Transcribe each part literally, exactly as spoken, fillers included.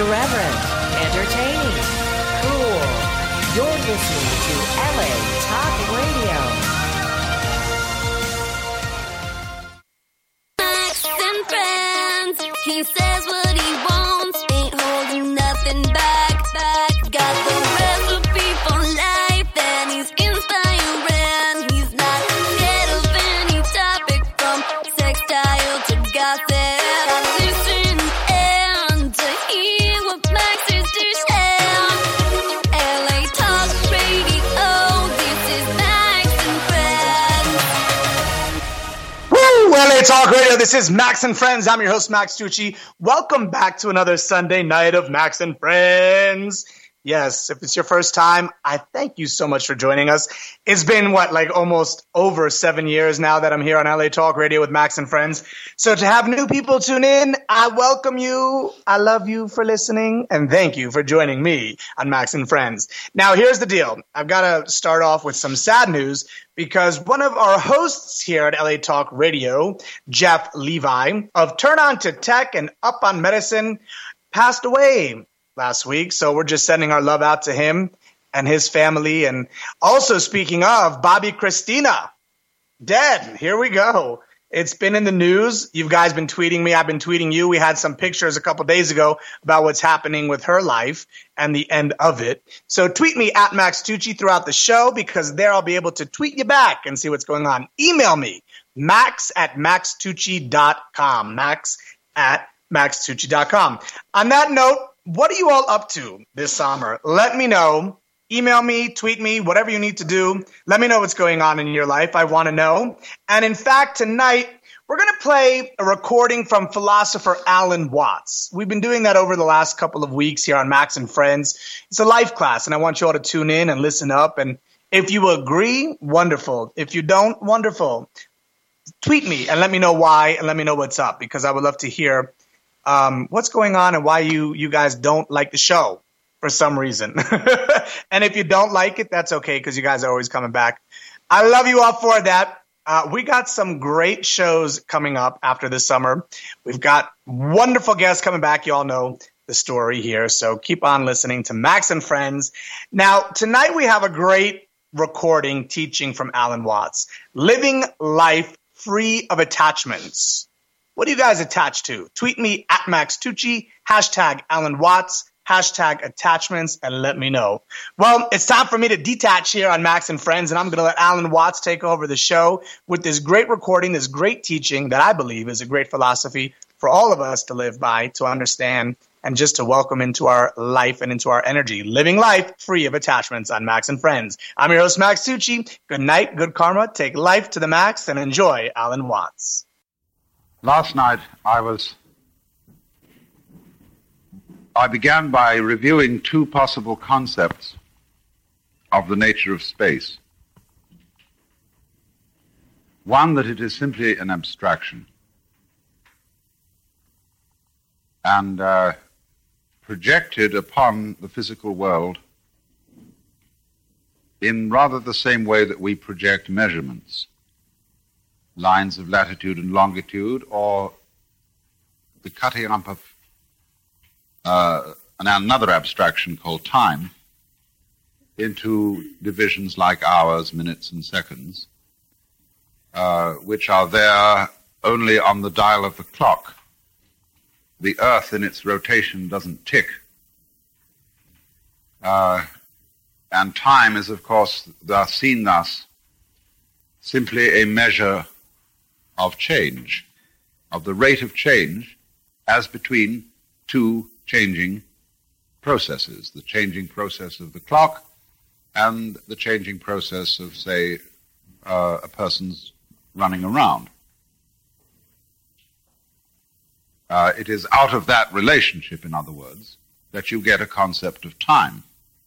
Irreverent, entertaining, cool. You're listening to L A Talk Radio. Max and friends, he says what he wants, ain't holding nothing back, back. Got the recipe for life and he's inspiring. He's not scared of any topic from sextile to gossip. Listen and to hear what Max is to share. L A Talk Radio, this is Max and Friends. Woo! L A Talk Radio, this is Max and Friends. I'm your host, Max Tucci. Welcome back to another Sunday night of Max and Friends. Yes, if it's your first time, I thank you so much for joining us. It's been, what, like almost over seven years now that I'm here on L A Talk Radio with Max and Friends. So to have new people tune in, I welcome you. I love you for listening, and thank you for joining me on Max and Friends. Now, here's the deal. I've got to start off with some sad news because one of our hosts here at L A Talk Radio, Jeff Levi, of Turn On to Tech and Up on Medicine, passed away last week. So we're just sending our love out to him and his family. And also, speaking of, Bobby Christina, dead. Here we go. It's been in the news. You guys been tweeting me. I've been tweeting you. We had some pictures a couple days ago about what's happening with her life and the end of it. So tweet me at Max Tucci throughout the show, because there I'll be able to tweet you back and see what's going on. Email me, max at max tucci dot com. Max at max tucci dot com. On that note, what are you all up to this summer? Let me know. Email me, tweet me, whatever you need to do. Let me know what's going on in your life. I want to know. And in fact, tonight, we're going to play a recording from philosopher Alan Watts. We've been doing that over the last couple of weeks here on Max and Friends. It's a life class, and I want you all to tune in and listen up. And if you agree, wonderful. If you don't, wonderful. Tweet me and let me know why, and let me know what's up, because I would love to hear Um, what's going on and why you, you guys don't like the show for some reason. And if you don't like it, that's okay, because you guys are always coming back. I love you all for that. Uh, we got some great shows coming up after this summer. We've got wonderful guests coming back. You all know the story here. So keep on listening to Max and Friends. Now, tonight we have a great recording teaching from Alan Watts, Living Life Free of Attachments. What are you guys attached to? Tweet me at Max Tucci, hashtag Alan Watts, hashtag attachments, and let me know. Well, it's time for me to detach here on Max and Friends, and I'm going to let Alan Watts take over the show with this great recording, this great teaching that I believe is a great philosophy for all of us to live by, to understand, and just to welcome into our life and into our energy. Living life free of attachments on Max and Friends. I'm your host, Max Tucci. Good night, good karma, take life to the max, and enjoy Alan Watts. Last night, I was, I began by reviewing two possible concepts of the nature of space. One, that it is simply an abstraction and uh, projected upon the physical world in rather the same way that we project measurements, lines of latitude and longitude, or the cutting up of uh, another abstraction called time into divisions like hours, minutes, and seconds, uh, which are there only on the dial of the clock. The Earth in its rotation doesn't tick. Uh, and time is, of course, thus seen thus simply a measure of change, of the rate of change as between two changing processes, the changing process of the clock and the changing process of, say, uh, a person's running around. Uh, it is out of that relationship, in other words, that you get a concept of time.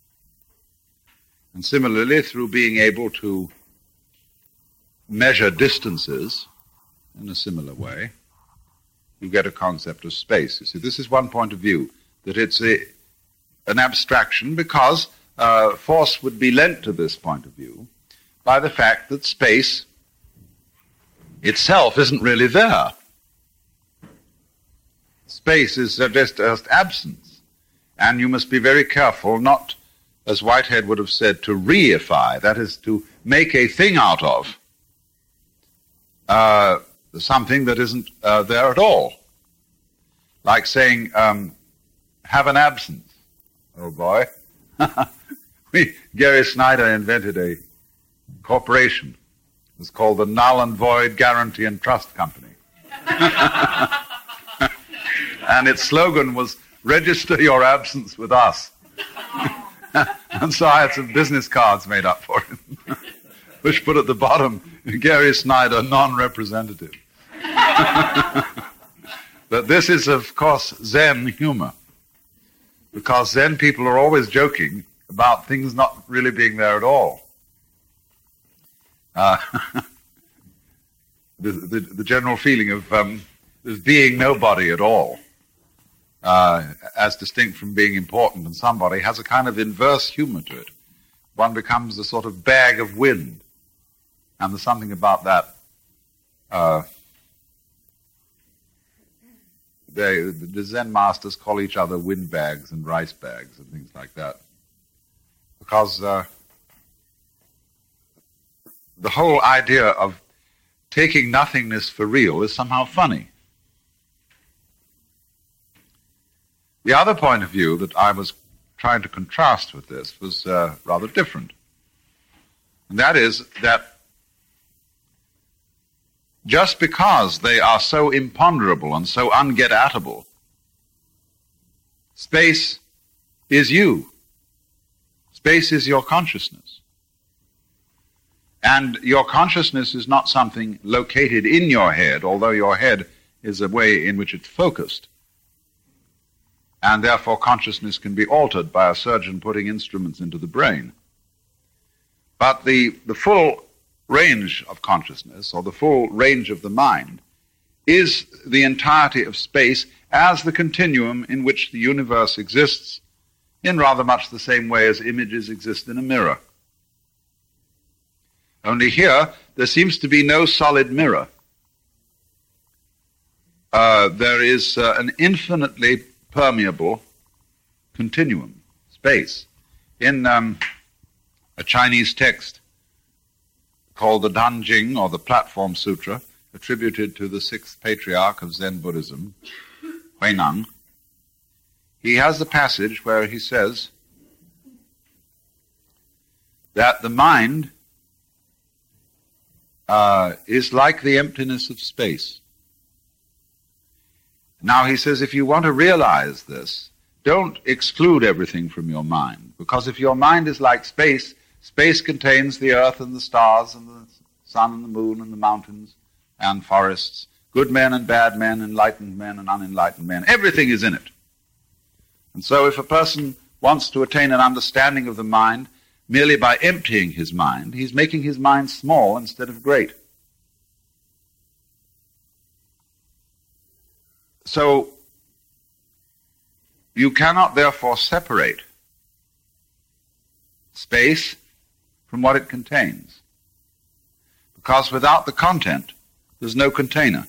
And similarly, through being able to measure distances in a similar way, you get a concept of space. You see, this is one point of view, that it's a, an abstraction because uh, force would be lent to this point of view by the fact that space itself isn't really there. Space is just, just absence. And you must be very careful not, as Whitehead would have said, to reify, that is, to make a thing out of uh, something that isn't uh, there at all. Like saying, um, have an absence. Oh, boy. we, Gary Snyder invented a corporation. It was called the Null and Void Guarantee and Trust Company. And its slogan was, register your absence with us. And so I had some business cards made up for him, which put at the bottom, Gary Snyder, non-representative. But this is, of course, Zen humor, because Zen people are always joking about things not really being there at all. Uh, the, the, the general feeling of um, being nobody at all, uh, as distinct from being important and somebody, has a kind of inverse humor to it. One becomes a sort of bag of wind, and there's something about that. Uh, they, the Zen masters call each other windbags and rice bags and things like that, because uh, the whole idea of taking nothingness for real is somehow funny. The other point of view that I was trying to contrast with this was uh, rather different. And that is that just because they are so imponderable and so unget-atable, space is you. Space is your consciousness. And your consciousness is not something located in your head, although your head is a way in which it's focused. And therefore consciousness can be altered by a surgeon putting instruments into the brain. But the, the full range of consciousness, or the full range of the mind, is the entirety of space as the continuum in which the universe exists, in rather much the same way as images exist in a mirror. Only here, there seems to be no solid mirror. Uh, there is uh, an infinitely permeable continuum, space. In um, a Chinese text called the Danjing, or the Platform Sutra, attributed to the sixth patriarch of Zen Buddhism, Huineng, he has the passage where he says that the mind uh, is like the emptiness of space. Now, he says, if you want to realize this, don't exclude everything from your mind, because if your mind is like space, space contains the earth and the stars and the sun and the moon and the mountains and forests, good men and bad men, enlightened men and unenlightened men. Everything is in it. And so if a person wants to attain an understanding of the mind merely by emptying his mind, he's making his mind small instead of great. So, you cannot therefore separate space from what it contains, because without the content, there's no container.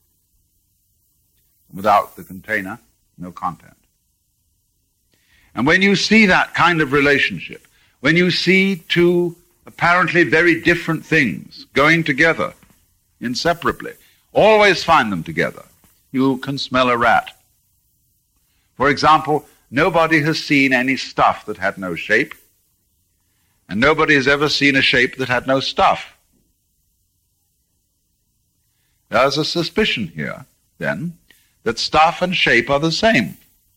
Without the container, no content. And when you see that kind of relationship, when you see two apparently very different things going together inseparably, always find them together. You can smell a rat. For example, nobody has seen any stuff that had no shape, and nobody has ever seen a shape that had no stuff. There's a suspicion here, then, that stuff and shape are the same.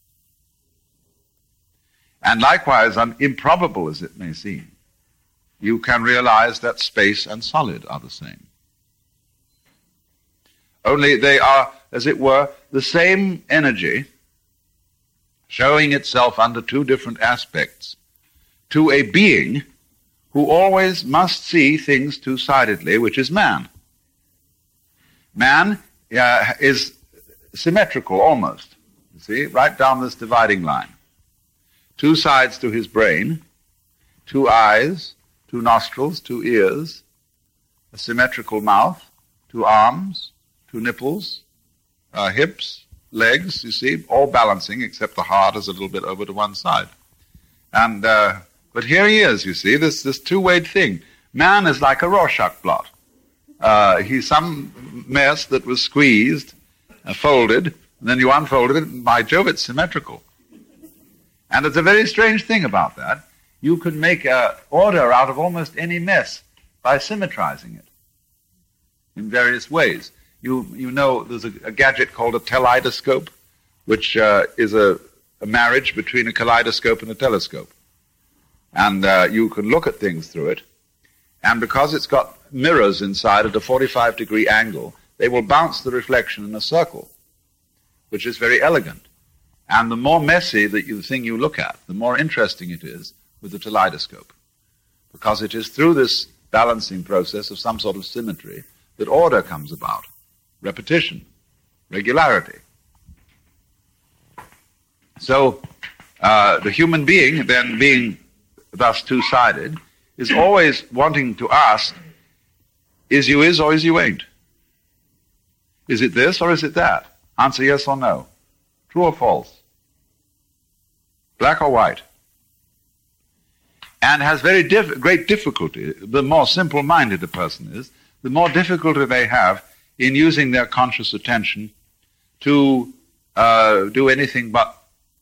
And likewise, improbable as it may seem, you can realize that space and solid are the same. Only they are, as it were, the same energy showing itself under two different aspects to a being who always must see things two-sidedly, which is man. Man uh, is symmetrical almost, you see, right down this dividing line. Two sides to his brain, two eyes, two nostrils, two ears, a symmetrical mouth, two arms, two nipples, uh, hips, legs, you see, all balancing, except the heart is a little bit over to one side. And uh, but here he is, you see, this this two-weight thing. Man is like a Rorschach blot. Uh, he's some mess that was squeezed, uh, folded, and then you unfolded it, and by Jove, it's symmetrical. And it's a very strange thing about that. You can make an order out of almost any mess by symmetrizing it in various ways. You you know there's a, a gadget called a teleidoscope, which uh, is a, a marriage between a kaleidoscope and a telescope. And uh, you can look at things through it, and because it's got mirrors inside at a forty-five degree angle, they will bounce the reflection in a circle, which is very elegant. And the more messy that you, the thing you look at, the more interesting it is with the teleidoscope, because it is through this balancing process of some sort of symmetry that order comes about, repetition, regularity. So uh, the human being, then being thus two-sided, is always wanting to ask, is you is or is you ain't? Is it this or is it that? Answer yes or no. True or false? Black or white? And has very diff- great difficulty. The more simple-minded a person is, the more difficulty they have in using their conscious attention to uh, do anything but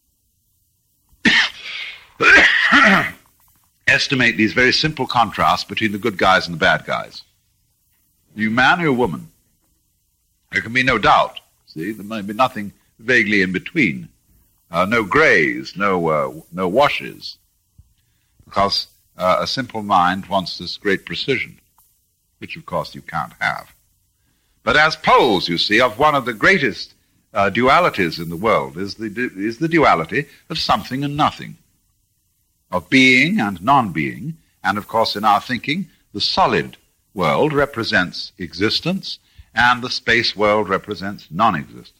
estimate these very simple contrasts between the good guys and the bad guys. You man or you woman? There can be no doubt. See, there may be nothing vaguely in between. Uh, no grays, no uh, no washes, because uh, a simple mind wants this great precision, which of course you can't have. But as poles, you see, of one of the greatest uh, dualities in the world is the du- is the duality of something and nothing, of being and non-being, and of course in our thinking, the solid world represents existence, and the space world represents non-existence.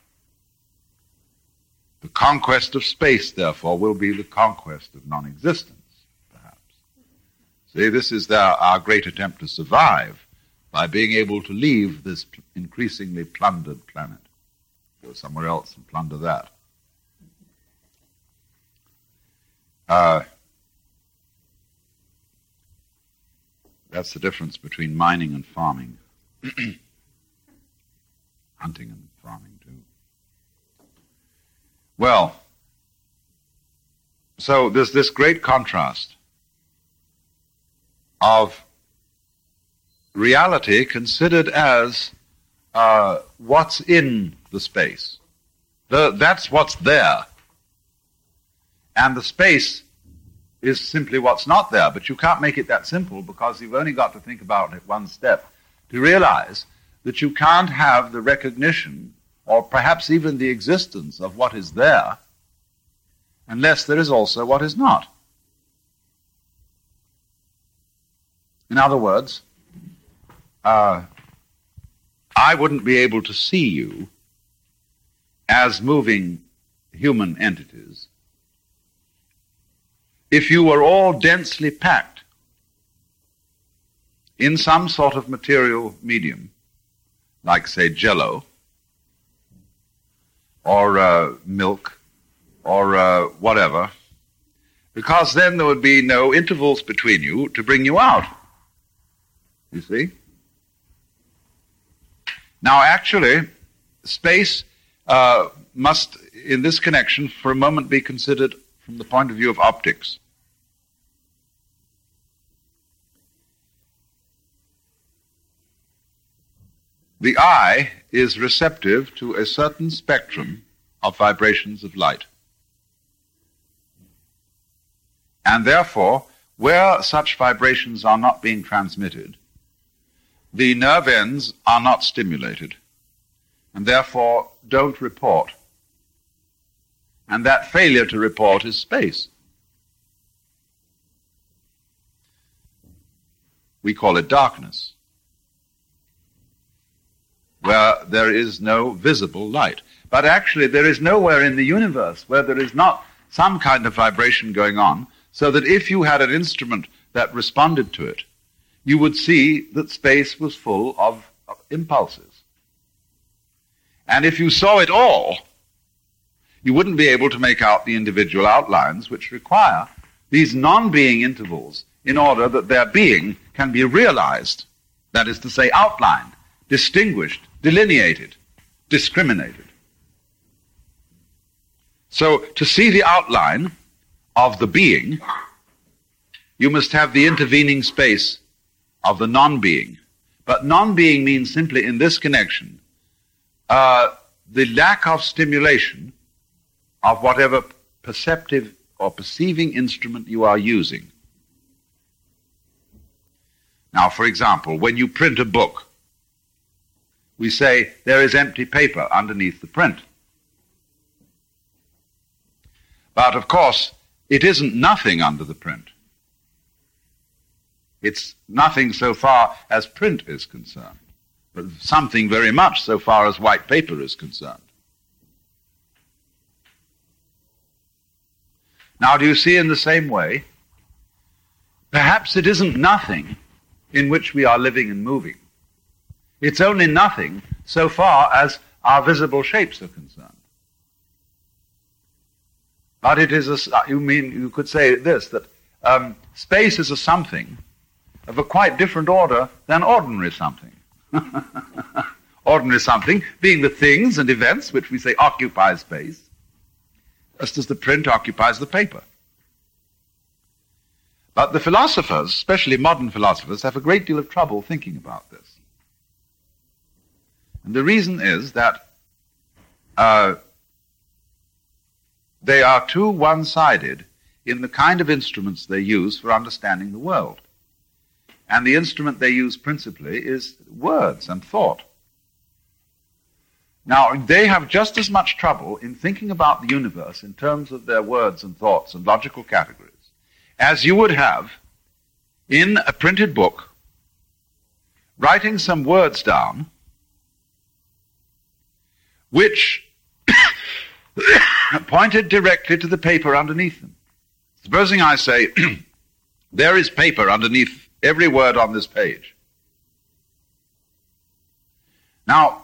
The conquest of space, therefore, will be the conquest of non-existence, perhaps. See, this is the, our great attempt to survive by being able to leave this increasingly plundered planet. Go somewhere else and plunder that. Uh, that's the difference between mining and farming. Hunting and farming, too. Well, so there's this great contrast of reality considered as uh, what's in the space. The, that's what's there. And the space is simply what's not there. But you can't make it that simple, because you've only got to think about it one step to realize that you can't have the recognition or perhaps even the existence of what is there unless there is also what is not. In other words, uh, I wouldn't be able to see you as moving human entities if you were all densely packed in some sort of material medium, like, say, Jell-O, or uh, milk, or uh, whatever, because then there would be no intervals between you to bring you out. You see? Now, actually, space uh, must, in this connection, for a moment be considered from the point of view of optics. The eye is receptive to a certain spectrum of vibrations of light. And therefore, where such vibrations are not being transmitted, the nerve ends are not stimulated, and therefore don't report. And that failure to report is space. We call it darkness, where there is no visible light. But actually there is nowhere in the universe where there is not some kind of vibration going on, so that if you had an instrument that responded to it, you would see that space was full of, of impulses. And if you saw it all, you wouldn't be able to make out the individual outlines which require these non-being intervals in order that their being can be realized, that is to say, outlined, distinguished, delineated, discriminated. So to see the outline of the being, you must have the intervening space of the non-being. But non-being means simply in this connection uh, the lack of stimulation of whatever perceptive or perceiving instrument you are using. Now, for example, when you print a book, we say there is empty paper underneath the print. But, of course, it isn't nothing under the print. It's nothing so far as print is concerned, but something very much so far as white paper is concerned. Now, do you see in the same way, perhaps it isn't nothing in which we are living and moving. It's only nothing so far as our visible shapes are concerned. But it is a, you mean, you could say this, that um, space is a something of a quite different order than ordinary something. Ordinary something being the things and events which we say occupy space, just as the print occupies the paper. But the philosophers, especially modern philosophers, have a great deal of trouble thinking about this. And the reason is that uh, they are too one-sided in the kind of instruments they use for understanding the world. And the instrument they use principally is words and thought. Now, they have just as much trouble in thinking about the universe in terms of their words and thoughts and logical categories as you would have in a printed book writing some words down which pointed directly to the paper underneath them. Supposing I say, there is paper underneath every word on this page. Now,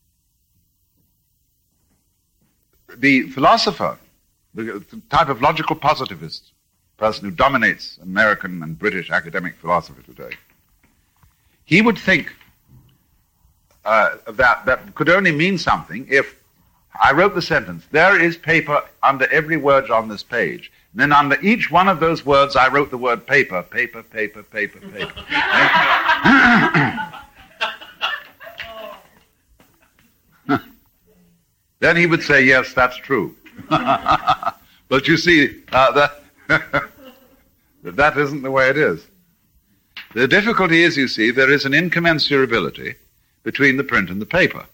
the philosopher, the type of logical positivist, person who dominates American and British academic philosophy today, he would think uh, that that could only mean something if I wrote the sentence, there is paper under every word on this page. And then under each one of those words, I wrote the word paper, paper, paper, paper, paper. Then he would say, yes, that's true. But you see, uh, that, that isn't the way it is. The difficulty is, you see, there is an incommensurability between the print and the paper.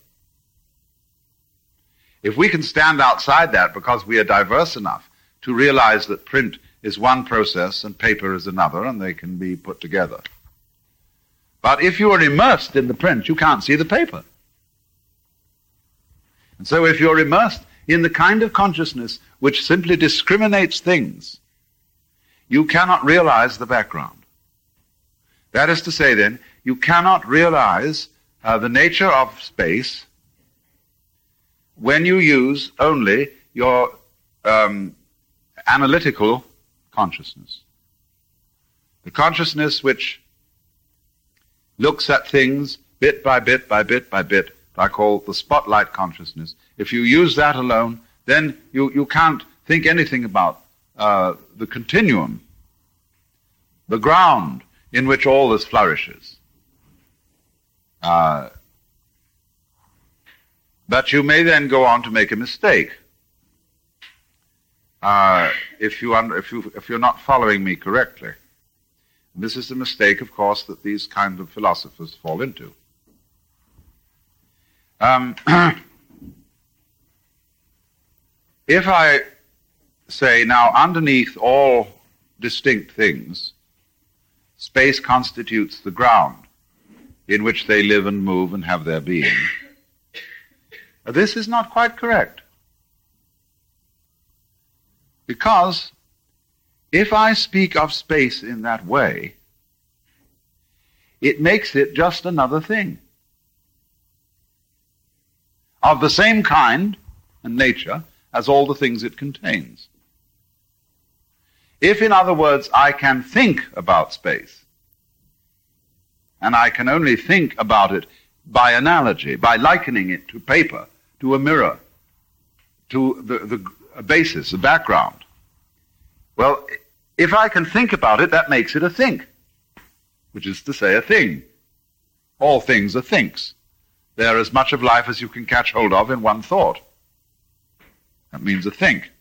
If we can stand outside that because we are diverse enough to realize that print is one process and paper is another, and they can be put together. But if you are immersed in the print, you can't see the paper. And so if you're immersed in the kind of consciousness which simply discriminates things, you cannot realize the background. That is to say, then, you cannot realize uh, the nature of space when you use only your um, analytical consciousness. The consciousness which looks at things bit by bit by bit by bit, I call the spotlight consciousness. If you use that alone, then you, you can't think anything about uh, the continuum, the ground in which all this flourishes. Uh, but you may then go on to make a mistake. Uh, if you under, if you if you're not following me correctly. This is the mistake, of course, that these kinds of philosophers fall into. Um, if I say, now, underneath all distinct things, space constitutes the ground in which they live and move and have their being, this is not quite correct. Because if I speak of space in that way, it makes it just another thing. of the same kind and nature as all the things it contains. If, in other words, I can think about space, and I can only think about it by analogy, by likening it to paper, to a mirror, to the, the a basis, a background, well, if I can think about it, that makes it a think, which is to say a thing. All things are thinks. They are as much of life as you can catch hold of in one thought. That means a think.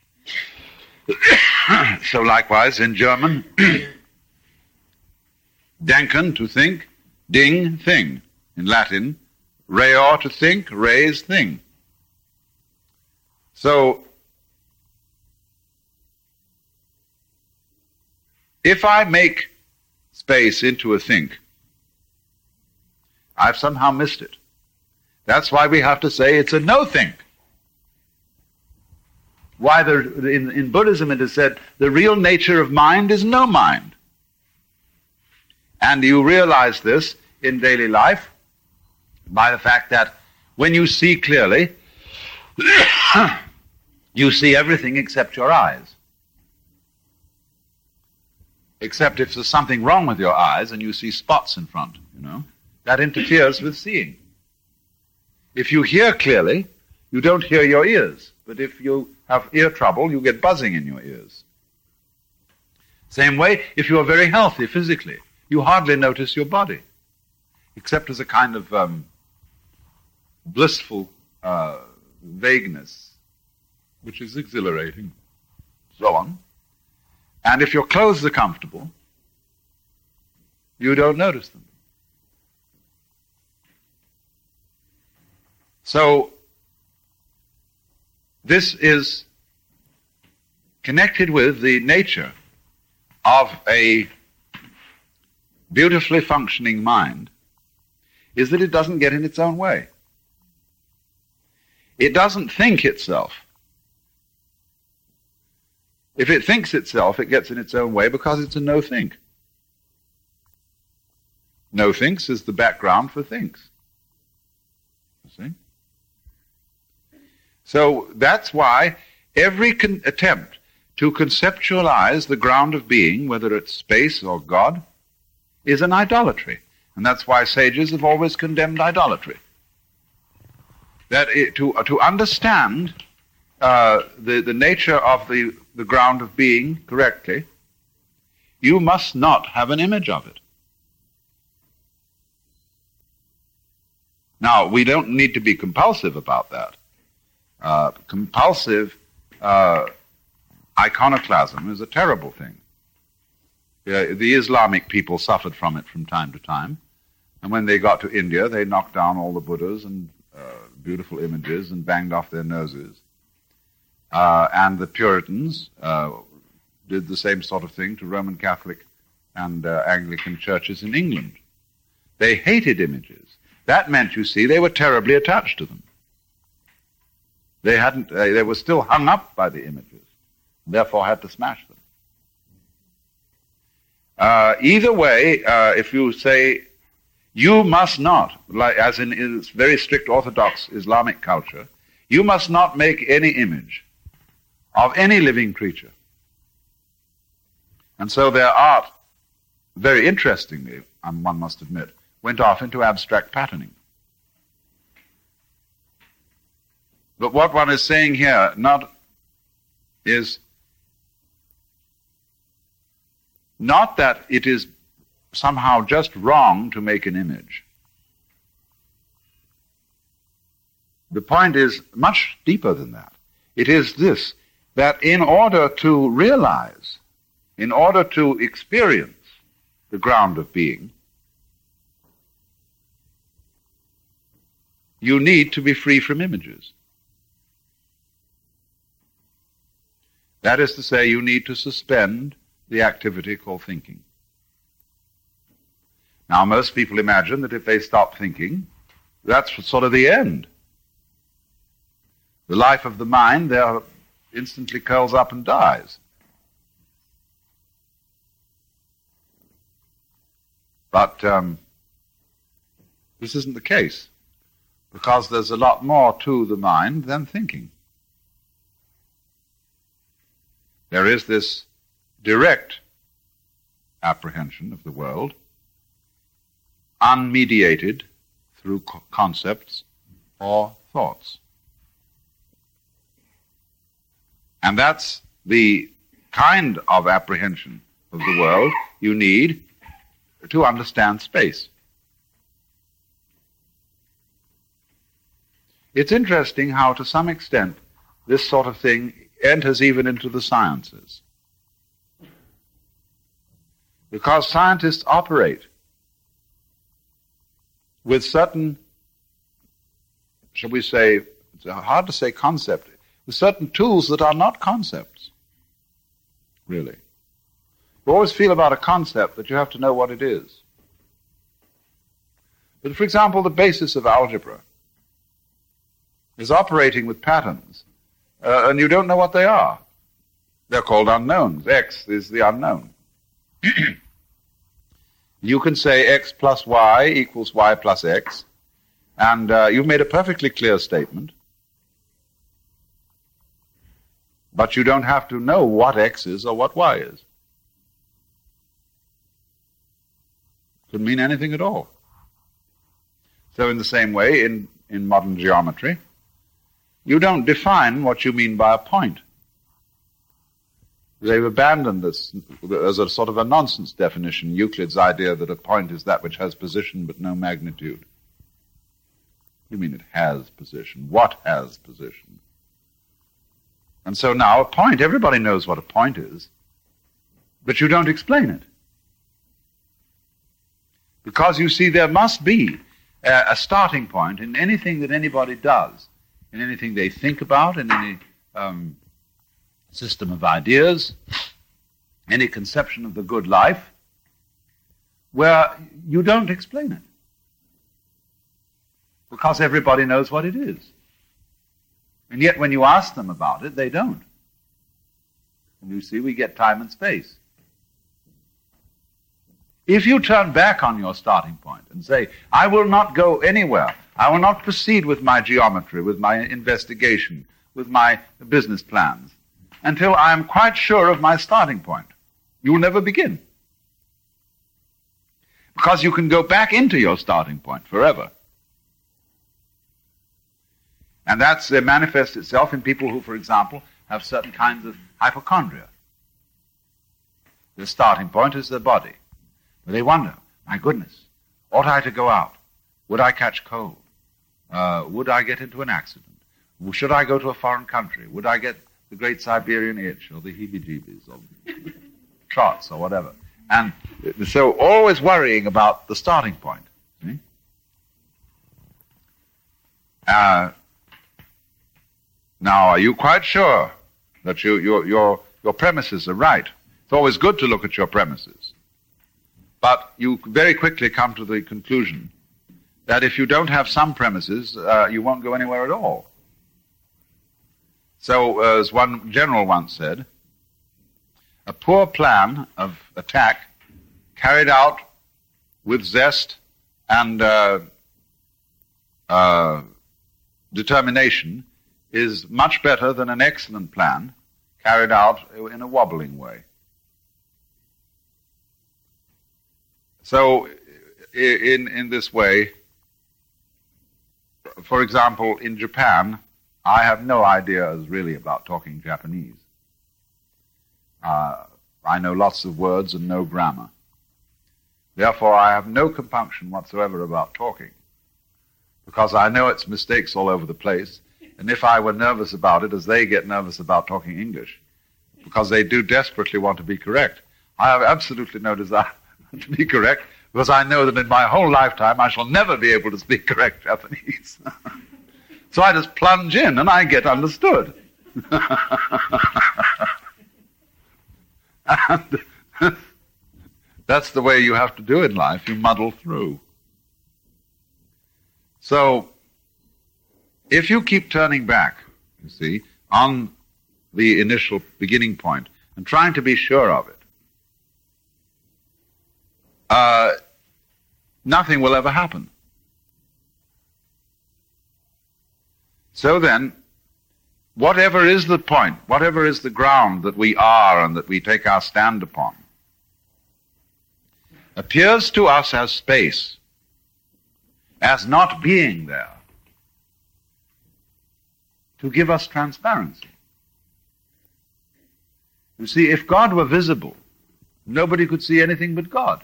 So likewise, in German, denken, to think, ding, thing. In Latin, reor, to think, res, thing. So, if I make space into a think, I've somehow missed it. That's why we have to say it's a no-think. Why there, in, in Buddhism it is said the real nature of mind is no mind. And you realize this in daily life by the fact that when you see clearly, you see everything except your eyes. Except if there's something wrong with your eyes and you see spots in front, you know, that interferes with seeing. If you hear clearly, you don't hear your ears. But if you have ear trouble, you get buzzing in your ears. Same way, if you are very healthy physically, you hardly notice your body, except as a kind of um, blissful uh, vagueness, which is exhilarating, so on. And if your clothes are comfortable, you don't notice them. So, this is connected with the nature of a beautifully functioning mind, is that it doesn't get in its own way. It doesn't think itself. If it thinks itself, it gets in its own way because it's a no-think. No-thinks is the background for thinks. You see? So that's why every con- attempt to conceptualize the ground of being, whether it's space or God, is an idolatry. And that's why sages have always condemned idolatry. That it, to, to understand uh, the, the nature of the, the ground of being correctly, you must not have an image of it. Now, we don't need to be compulsive about that. Uh, compulsive uh, iconoclasm is a terrible thing. Uh, the Islamic people suffered from it from time to time. And when they got to India, they knocked down all the Buddhas and uh, beautiful images and banged off their noses. Uh, and the Puritans uh, did the same sort of thing to Roman Catholic and uh, Anglican churches in England. They hated images. That meant, you see, they were terribly attached to them. They hadn't. Uh, they were still hung up by the images, therefore had to smash them. Uh, either way, uh, if you say, you must not, like as in, in very strict Orthodox Islamic culture, you must not make any image of any living creature. And so their art, very interestingly, um, one must admit, went off into abstract patterning. But what one is saying here not is not that it is somehow just wrong to make an image. The point is much deeper than that. It is this, that in order to realize, in order to experience the ground of being, you need to be free from images. That is to say, you need to suspend the activity called thinking. Now, most people imagine that if they stop thinking, that's sort of the end. The life of the mind there instantly curls up and dies. But um, this isn't the case. because there's a lot more to the mind than thinking. There is this direct apprehension of the world, unmediated through co- concepts or thoughts. And that's the kind of apprehension of the world you need to understand space. It's interesting how, to some extent, this sort of thing enters even into the sciences. Because scientists operate with certain, shall we say, it's hard to say concept, with certain tools that are not concepts, really. You always feel about a concept that you have to know what it is. But, for example, the basis of algebra is operating with patterns, uh, and you don't know what they are. They're called unknowns. X is the unknown. You can say x plus y equals y plus x, and uh, you've made a perfectly clear statement, but you don't have to know what x is or what y is. Could mean anything at all. So in the same way, in, in modern geometry, you don't define what you mean by a point. They've abandoned this as a sort of a nonsense definition, Euclid's idea that a point is that which has position but no magnitude. You mean it has position? What has position? And so now a point, everybody knows what a point is, but you don't explain it. Because you see, there must be a, a starting point in anything that anybody does, in anything they think about, in any um, system of ideas, any conception of the good life, where you don't explain it. Because everybody knows what it is. And yet when you ask them about it, they don't. And you see, we get time and space. If you turn back on your starting point and say, I will not go anywhere, I will not proceed with my geometry, with my investigation, with my business plans, until I am quite sure of my starting point, you will never begin. Because you can go back into your starting point forever. And that uh, manifests itself in people who, for example, have certain kinds of hypochondria. Their starting point is their body. But they wonder, my goodness, ought I to go out? Would I catch cold? Uh, would I get into an accident? Should I go to a foreign country? Would I get the great Siberian itch or the heebie-jeebies or trots or whatever? And so always worrying about the starting point. See? Uh, now, are you quite sure that you, your, your, your premises are right? It's always good to look at your premises. But you very quickly come to the conclusion that if you don't have some premises, uh, you won't go anywhere at all. So, uh, as one general once said, a poor plan of attack carried out with zest and uh, uh, determination is much better than an excellent plan carried out in a wobbling way. So, in, in this way, for example, in Japan, I have no ideas really about talking Japanese. Uh, I know lots of words and no grammar. Therefore, I have no compunction whatsoever about talking, because I know it's mistakes all over the place, and if I were nervous about it, as they get nervous about talking English, because they do desperately want to be correct, I have absolutely no desire to be correct, because I know that in my whole lifetime I shall never be able to speak correct Japanese. So I just plunge in and I get understood. And that's the way you have to do in life. You muddle through. So if you keep turning back, you see, on the initial beginning point and trying to be sure of it, Uh, nothing will ever happen. So then, whatever is the point, whatever is the ground that we are and that we take our stand upon, appears to us as space, as not being there, to give us transparency. You see, if God were visible, nobody could see anything but God.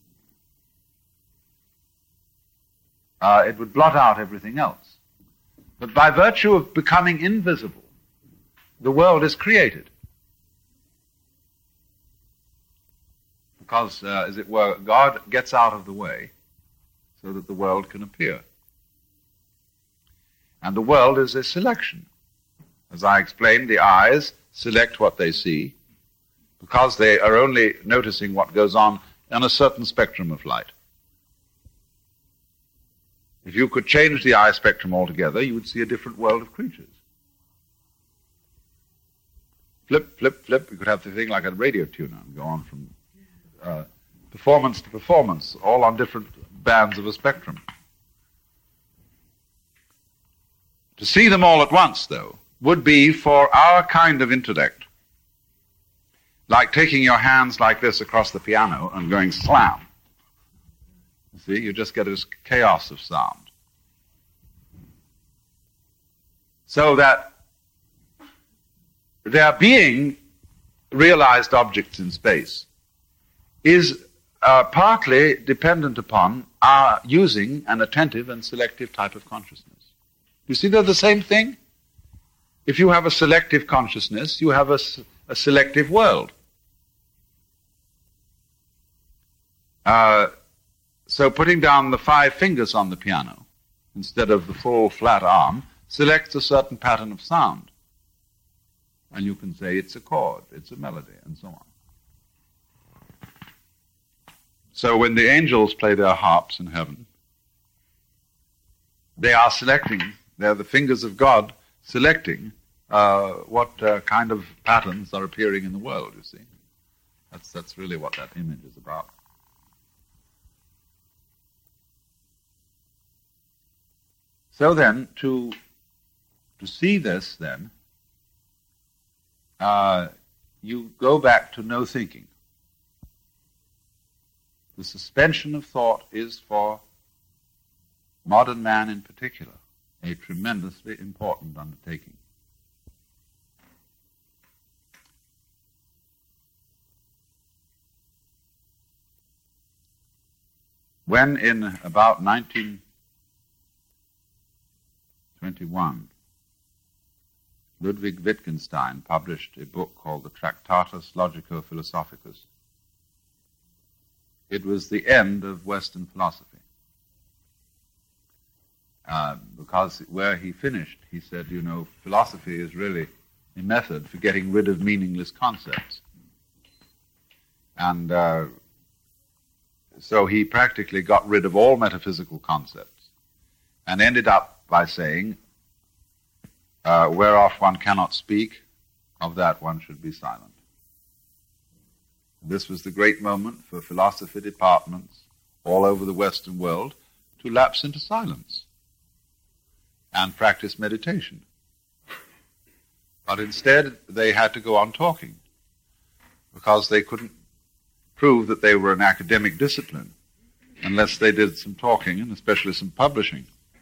Uh, it would blot out everything else. But by virtue of becoming invisible, the world is created. Because, uh, as it were, God gets out of the way so that the world can appear. And the world is a selection. As I explained, the eyes select what they see because they are only noticing what goes on in a certain spectrum of light. If you could change the eye spectrum altogether, you would see a different world of creatures. Flip, flip, flip. You could have the thing like a radio tuner and go on from uh, performance to performance, all on different bands of a spectrum. To see them all at once, though, would be, for our kind of intellect, like taking your hands like this across the piano and going slam. You see, you just get this chaos of sound. So that there being realized objects in space is uh, partly dependent upon our using an attentive and selective type of consciousness. You see, they're the same thing. If you have a selective consciousness, you have a, a selective world. Uh, so putting down the five fingers on the piano instead of the full flat arm selects a certain pattern of sound. And you can say it's a chord, it's a melody, and so on. So when the angels play their harps in heaven, they are selecting, they're the fingers of God selecting uh, what uh, kind of patterns are appearing in the world, you see. That's, that's really what that image is about. So then, to, to see this, then, uh, you go back to no thinking. The suspension of thought is, for modern man in particular, a tremendously important undertaking. When in about nineteen twenty-one, Ludwig Wittgenstein published a book called the Tractatus Logico-Philosophicus. It was the end of Western philosophy. Uh, because where he finished, he said, you know, philosophy is really a method for getting rid of meaningless concepts. And uh, so he practically got rid of all metaphysical concepts and ended up by saying, uh, whereof one cannot speak, of that one should be silent. This was the great moment for philosophy departments all over the Western world to lapse into silence and practice meditation. But instead, they had to go on talking because they couldn't prove that they were an academic discipline unless they did some talking and especially some publishing.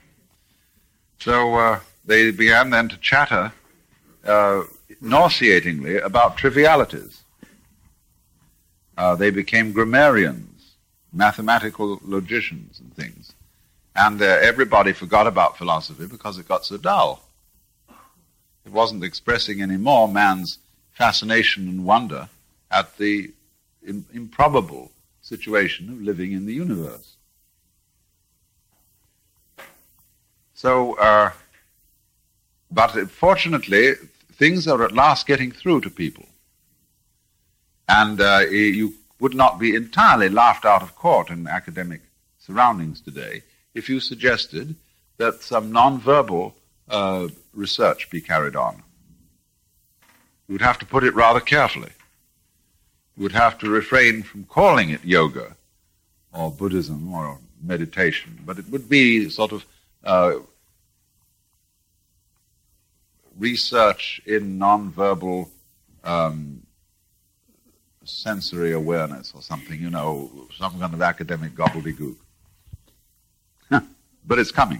So uh, they began then to chatter uh, nauseatingly about trivialities. Uh, they became grammarians, mathematical logicians and things. And uh, everybody forgot about philosophy because it got so dull. It wasn't expressing any more man's fascination and wonder at the im- improbable situation of living in the universe. So, uh, but fortunately, things are at last getting through to people. And uh, you would not be entirely laughed out of court in academic surroundings today if you suggested that some non-verbal uh, research be carried on. You would have to put it rather carefully. You would have to refrain from calling it yoga or Buddhism or meditation, but it would be sort of uh, research in nonverbal um, sensory awareness or something, you know, some kind of academic gobbledygook. But it's coming.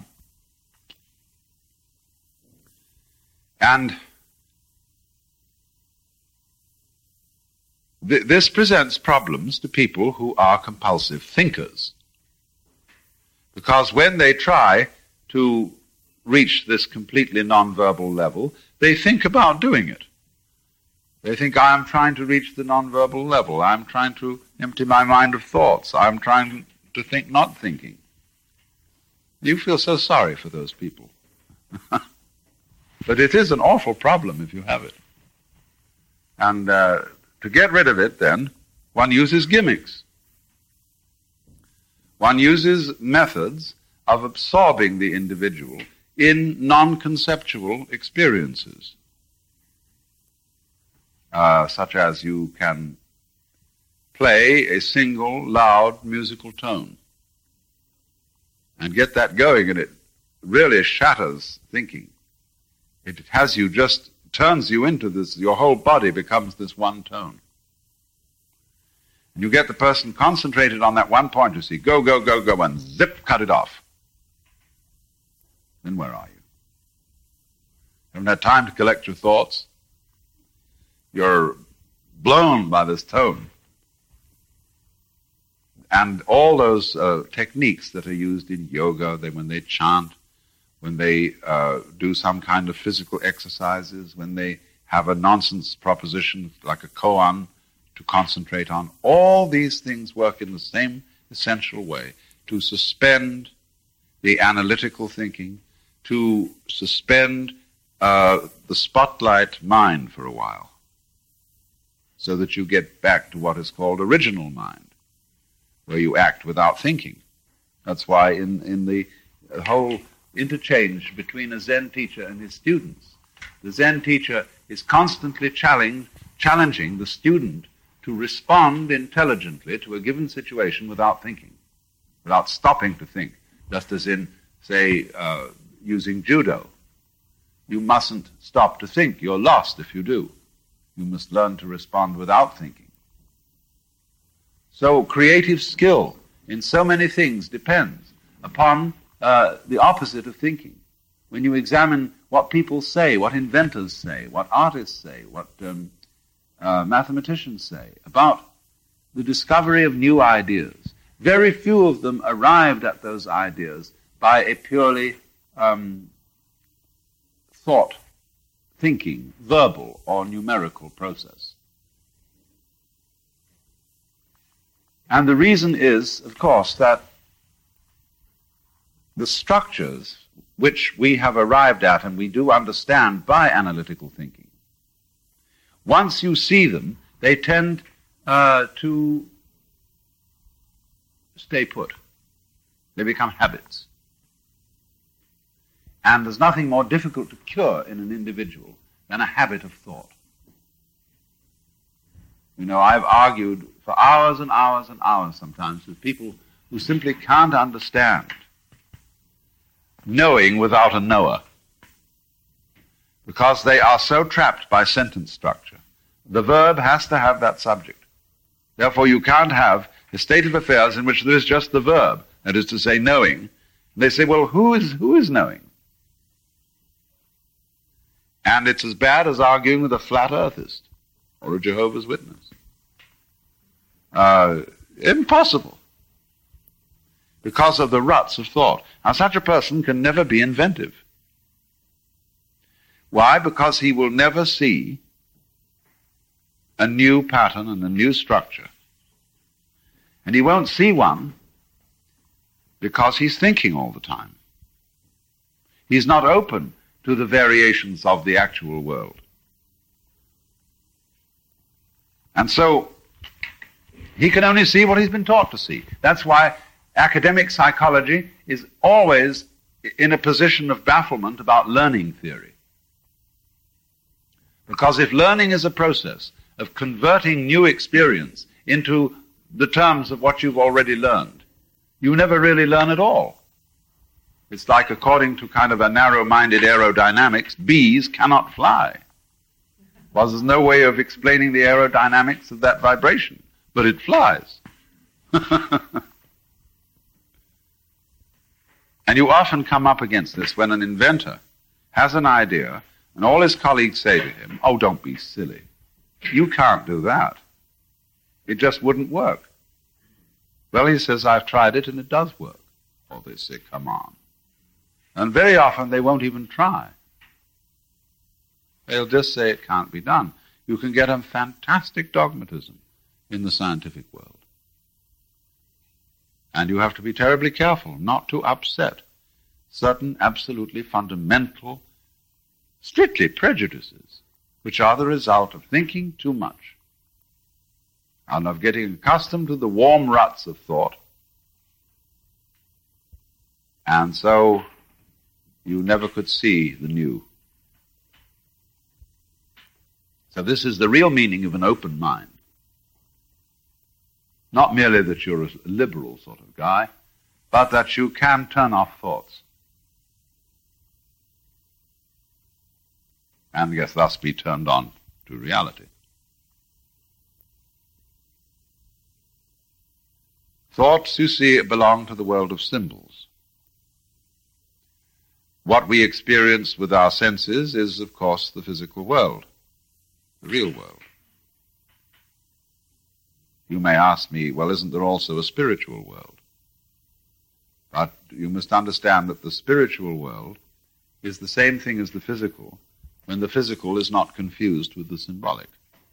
And th- this presents problems to people who are compulsive thinkers. Because when they try to reach this completely nonverbal level, they think about doing it. They think, I'm trying to reach the nonverbal level. I'm trying to empty my mind of thoughts. I'm trying to think not thinking. You feel so sorry for those people. But it is an awful problem if you have it. And uh, to get rid of it, then, one uses gimmicks. One uses methods of absorbing the individual in non-conceptual experiences, uh, such as you can play a single loud musical tone and get that going, and it really shatters thinking. It has you just, turns you into this, your whole body becomes this one tone. And you get the person concentrated on that one point, you see, go, go, go, go, and zip, cut it off. Then where are you? Haven't had time to collect your thoughts. You're blown by this tone. And all those uh, techniques that are used in yoga, they, when they chant, when they uh, do some kind of physical exercises, when they have a nonsense proposition like a koan to concentrate on, all these things work in the same essential way, to suspend the analytical thinking, to suspend uh, the spotlight mind for a while, so that you get back to what is called original mind, where you act without thinking. That's why in, in the whole interchange between a Zen teacher and his students, the Zen teacher is constantly challenge, challenging the student to respond intelligently to a given situation without thinking, without stopping to think, just as in, say, uh, using judo. You mustn't stop to think. You're lost if you do. You must learn to respond without thinking. So creative skill in so many things depends upon uh, the opposite of thinking. When you examine what people say, what inventors say, what artists say, what um, uh, mathematicians say about the discovery of new ideas, very few of them arrived at those ideas by a purely um, thought, thinking, verbal or numerical process. And the reason is, of course, that the structures which we have arrived at and we do understand by analytical thinking, once you see them, they tend uh, to stay put. They become habits. And there's nothing more difficult to cure in an individual than a habit of thought. You know, I've argued for hours and hours and hours sometimes with people who simply can't understand knowing without a knower, because they are so trapped by sentence structure. The verb has to have that subject. Therefore, you can't have a state of affairs in which there is just the verb, that is to say, knowing. They say, well, who is who is knowing? And it's as bad as arguing with a flat earthist or a Jehovah's Witness. Uh, impossible. Because of the ruts of thought. Now, such a person can never be inventive. Why? Because he will never see a new pattern and a new structure. And he won't see one because he's thinking all the time. He's not open to the variations of the actual world. And so he can only see what he's been taught to see. That's why academic psychology is always in a position of bafflement about learning theory. Because if learning is a process of converting new experience into the terms of what you've already learned, you never really learn at all. It's like, according to kind of a narrow-minded aerodynamics, bees cannot fly. Well, there's no way of explaining the aerodynamics of that vibration, but it flies. And you often come up against this when an inventor has an idea and all his colleagues say to him, oh, don't be silly. You can't do that. It just wouldn't work. Well, he says, I've tried it and it does work. Or they say, come on. And very often they won't even try. They'll just say it can't be done. You can get a fantastic dogmatism in the scientific world. And you have to be terribly careful not to upset certain absolutely fundamental, strictly prejudices, which are the result of thinking too much and of getting accustomed to the warm ruts of thought. And so you never could see the new. So this is the real meaning of an open mind. Not merely that you're a liberal sort of guy, but that you can turn off thoughts. And yes, thus be turned on to reality. Thoughts, you see, belong to the world of symbols. What we experience with our senses is, of course, the physical world, the real world. You may ask me, well, isn't there also a spiritual world? But you must understand that the spiritual world is the same thing as the physical, when the physical is not confused with the symbolic.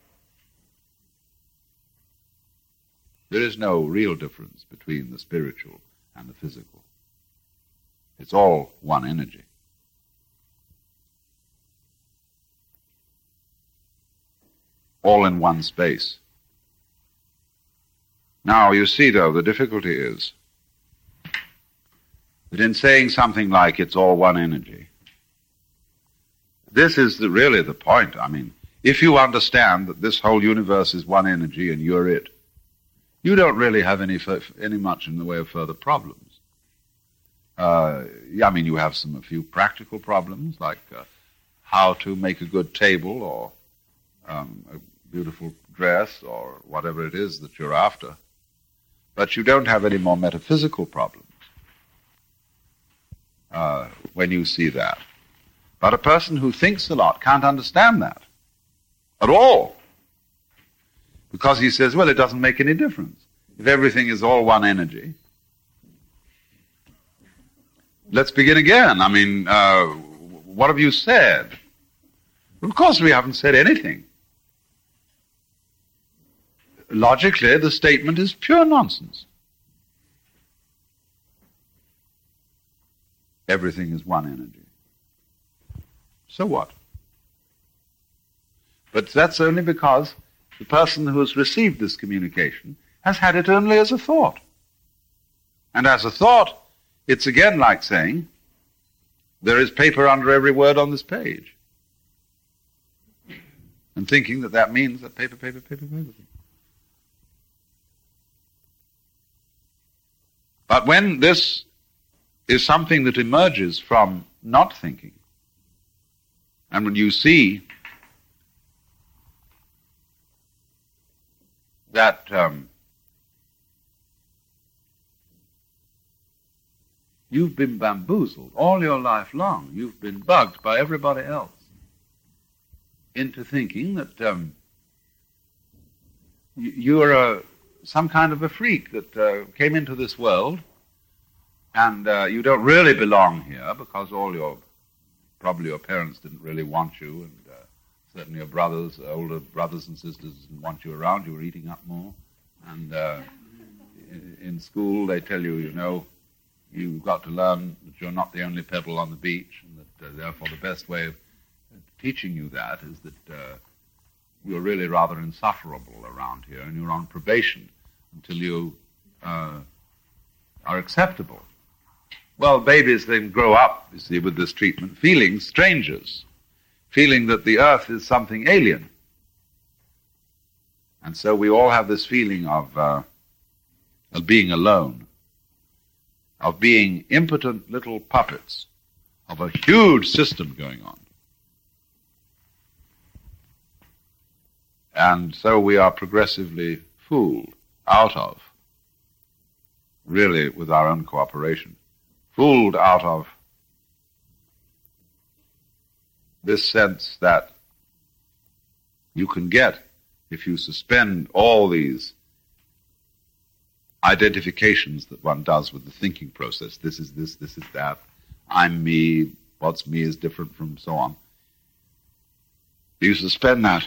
There is no real difference between the spiritual and the physical. It's all one energy. All in one space. Now, you see, though, the difficulty is that in saying something like it's all one energy, this is the, really the point. I mean, if you understand that this whole universe is one energy and you're it, you don't really have any any much in the way of further problems. Uh, I mean, you have some a few practical problems, like uh, how to make a good table or um, a beautiful dress or whatever it is that you're after. But you don't have any more metaphysical problems uh, when you see that. But a person who thinks a lot can't understand that at all. Because he says, well, it doesn't make any difference. If everything is all one energy. Let's begin again. I mean, uh, what have you said? Of course we haven't said anything. Logically, the statement is pure nonsense. Everything is one energy. So what? But that's only because the person who has received this communication has had it only as a thought. And as a thought, it's again like saying, there is paper under every word on this page. And thinking that that means that paper, paper, paper, paper. But when this is something that emerges from not thinking, and when you see that um, you've been bamboozled all your life long, you've been bugged by everybody else into thinking that um, you're a, some kind of a freak that uh, came into this world, and uh, you don't really belong here because all your Probably your parents didn't really want you, and uh, certainly your brothers, older brothers and sisters didn't want you around. You were eating up more. And uh, in, in school they tell you, you know, you've got to learn that you're not the only pebble on the beach, and that uh, therefore the best way of teaching you that is that uh, you're really rather insufferable around here, and you're on probation until you uh, are acceptable. Well, babies then grow up, you see, with this treatment, feeling strangers, feeling that the earth is something alien. And so we all have this feeling of, uh, of being alone. of being impotent little puppets of a huge system going on. And so we are progressively fooled out of, really with our own cooperation, fooled out of this sense that you can get if you suspend all these identifications that one does with the thinking process. This is this, this is that. I'm me. What's me is different from so on. You suspend that.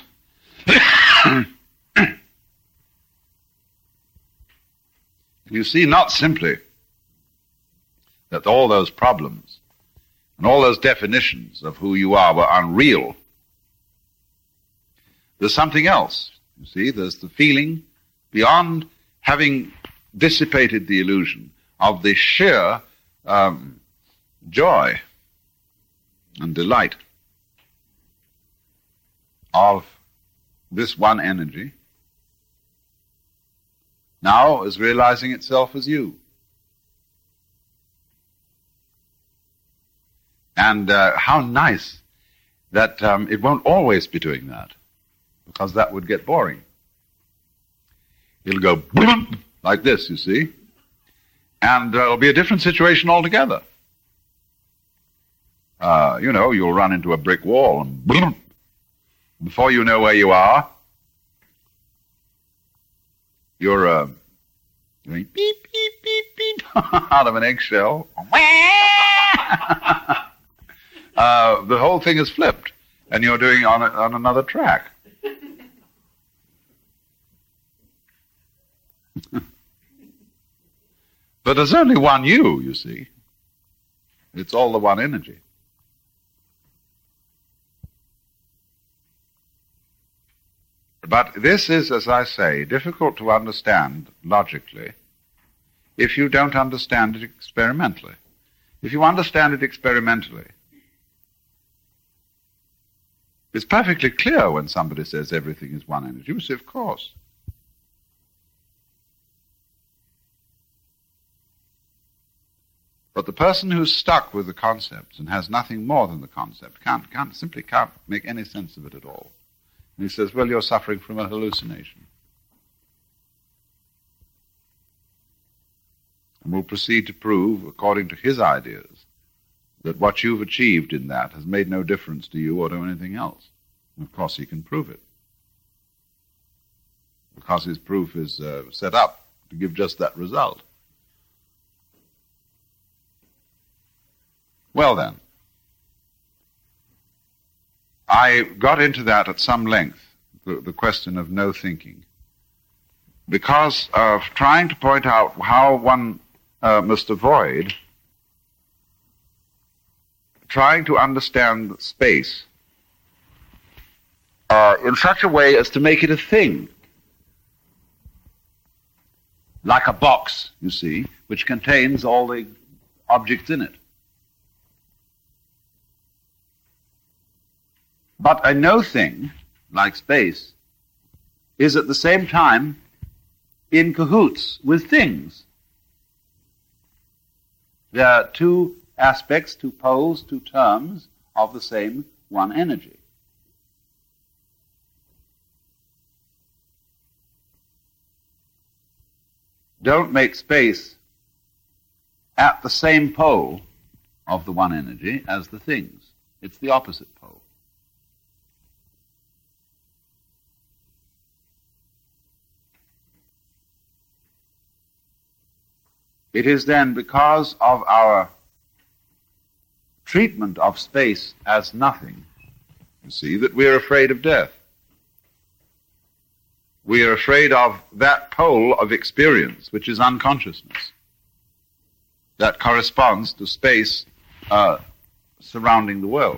You see not simply that all those problems and all those definitions of who you are were unreal. There's something else. You see, there's the feeling beyond having dissipated the illusion of the sheer um, joy and delight of this one energy now is realizing itself as you. And uh, how nice that um, it won't always be doing that, because that would get boring. It'll go like this, you see, and uh, it'll be a different situation altogether. Uh, you know, you'll run into a brick wall, and before you know where you are, you're uh, going beep, beep, beep, beep, out of an eggshell. uh, the whole thing is flipped, and you're doing it on, a, on another track. But there's only one you, you see. It's all the one energy. But this is, as I say, difficult to understand logically if you don't understand it experimentally. If you understand it experimentally, it's perfectly clear when somebody says everything is one energy. You say, of course. But the person who's stuck with the concepts and has nothing more than the concept can't, can't simply can't make any sense of it at all. And he says, well, you're suffering from a hallucination. And we'll proceed to prove, according to his ideas, that what you've achieved in that has made no difference to you or to anything else. And of course, he can prove it, because his proof is uh, set up to give just that result. Well then, I got into that at some length, the, the question of no thinking, because of trying to point out how one uh, must avoid trying to understand space uh, in such a way as to make it a thing, like a box, you see, which contains all the objects in it. But a no thing, like space, is at the same time in cahoots with things. There are two aspects, two poles, two terms of the same one energy. Don't make space at the same pole of the one energy as the things. It's the opposite pole. It is then because of our treatment of space as nothing, you see, that we're afraid of death. We are afraid of that pole of experience, which is unconsciousness, that corresponds to space uh, surrounding the world.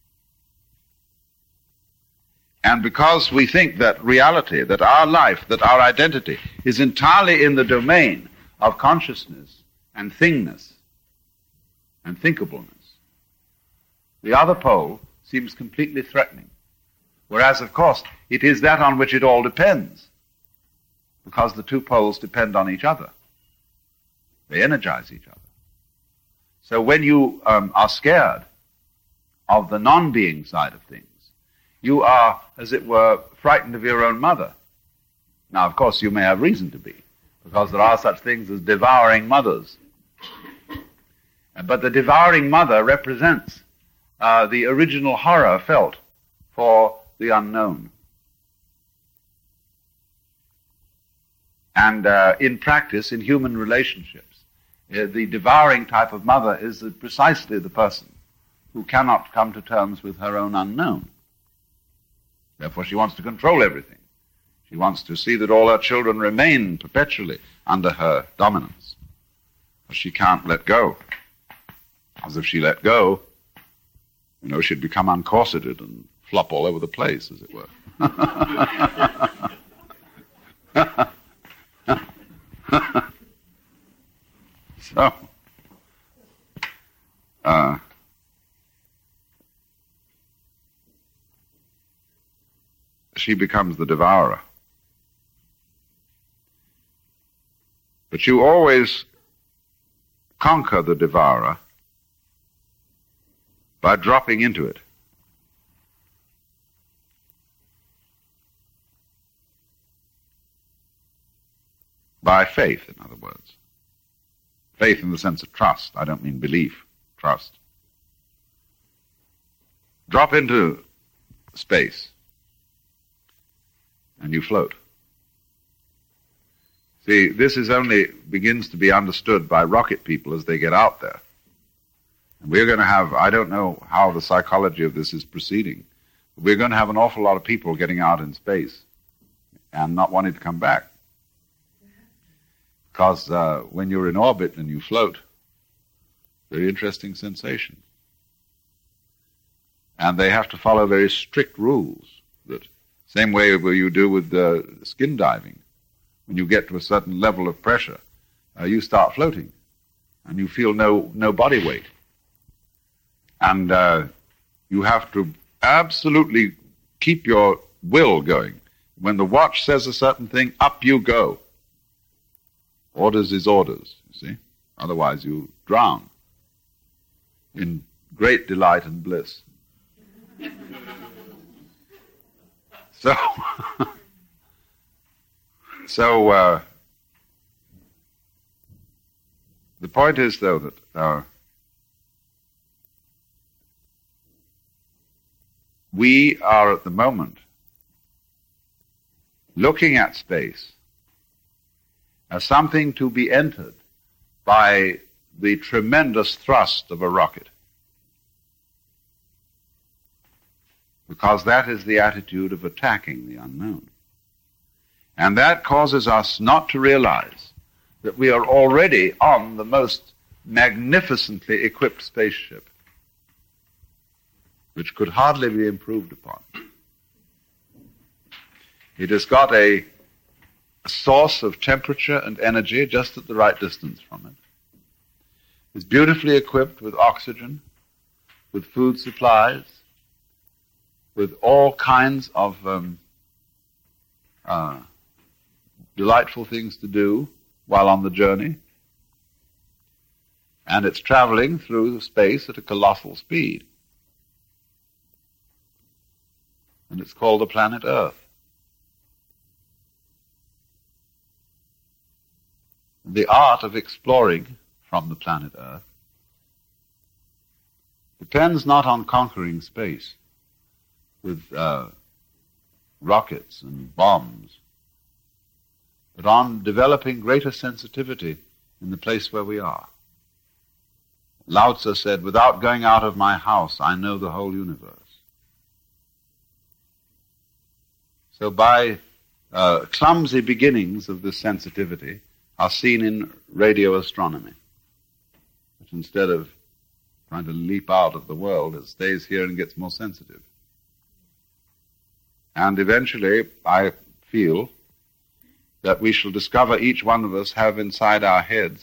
And because we think that reality, that our life, that our identity is entirely in the domain of consciousness and thingness and thinkableness, the other pole seems completely threatening. Whereas, of course, it is that on which it all depends, because the two poles depend on each other. They energize each other. So when you um, are scared of the non-being side of things, you are, as it were, frightened of your own mother. Now, of course, you may have reason to be, because there are such things as devouring mothers. But the devouring mother represents uh, the original horror felt for the unknown. And uh, in practice, in human relationships, uh, the devouring type of mother is precisely the person who cannot come to terms with her own unknown. Therefore, she wants to control everything. She wants to see that all her children remain perpetually under her dominance. But she can't let go. As if she let go, you know, she'd become uncorseted and flop all over the place, as it were. So, uh, she becomes the devourer. But you always conquer the devourer by dropping into it. By faith, in other words. Faith in the sense of trust. I don't mean belief, trust. Drop into space, and you float. See, this is only begins to be understood by rocket people as they get out there. And we're going to have, I don't know how the psychology of this is proceeding, but we're going to have an awful lot of people getting out in space and not wanting to come back. Because uh, when you're in orbit and you float, very interesting sensation. And they have to follow very strict rules. That same way where you do with uh, skin diving. When you get to a certain level of pressure, uh, you start floating, and you feel no no body weight. And uh, you have to absolutely keep your will going. When the watch says a certain thing, up you go. Orders is orders, you see. Otherwise you drown in great delight and bliss. So, so uh, the point is, though, that uh, we are at the moment looking at space as something to be entered by the tremendous thrust of a rocket. Because that is the attitude of attacking the unknown. And that causes us not to realize that we are already on the most magnificently equipped spaceship, which could hardly be improved upon. It has got a a source of temperature and energy just at the right distance from it. It's beautifully equipped with oxygen, with food supplies, with all kinds of um, uh, delightful things to do while on the journey. And it's traveling through space at a colossal speed. And it's called the planet Earth. The art of exploring from the planet Earth depends not on conquering space with uh, rockets and bombs, but on developing greater sensitivity in the place where we are. Lao Tzu said, "Without going out of my house, I know the whole universe." So by uh, clumsy beginnings of this sensitivity are seen in radio astronomy, which instead of trying to leap out of the world, it stays here and gets more sensitive. And eventually, I feel that we shall discover each one of us have inside our heads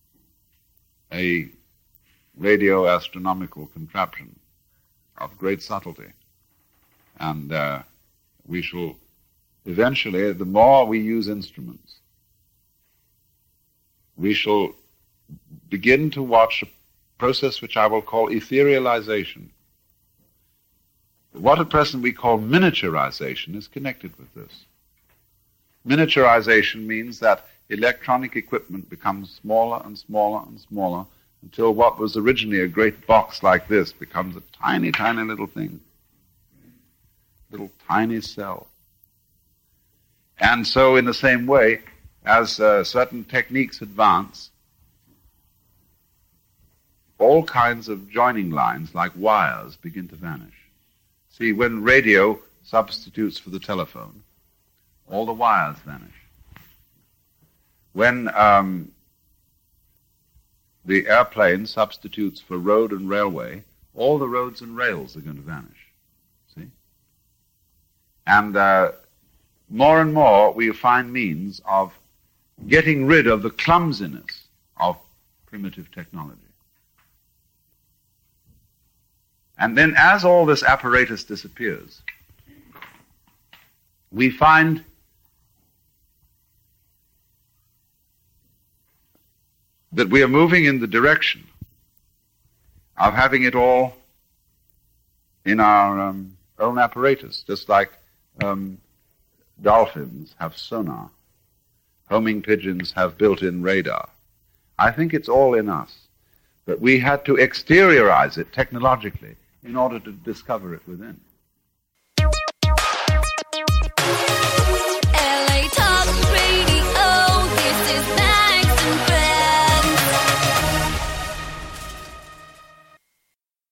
a radio astronomical contraption of great subtlety. And uh, we shall eventually, the more we use instruments, we shall begin to watch process which I will call etherealization. What at present we call miniaturization is connected with this. Miniaturization means that electronic equipment becomes smaller and smaller and smaller until what was originally a great box like this becomes a tiny, tiny little thing. Little tiny cell. And so in the same way, as uh, certain techniques advance, all kinds of joining lines, like wires, begin to vanish. See, when radio substitutes for the telephone, all the wires vanish. When um, the airplane substitutes for road and railway, all the roads and rails are going to vanish. See? And uh, more and more we find means of getting rid of the clumsiness of primitive technology. And then as all this apparatus disappears, we find that we are moving in the direction of having it all in our um, own apparatus, just like um, dolphins have sonar, homing pigeons have built-in radar. I think it's all in us, but we had to exteriorize it technologically in order to discover it within.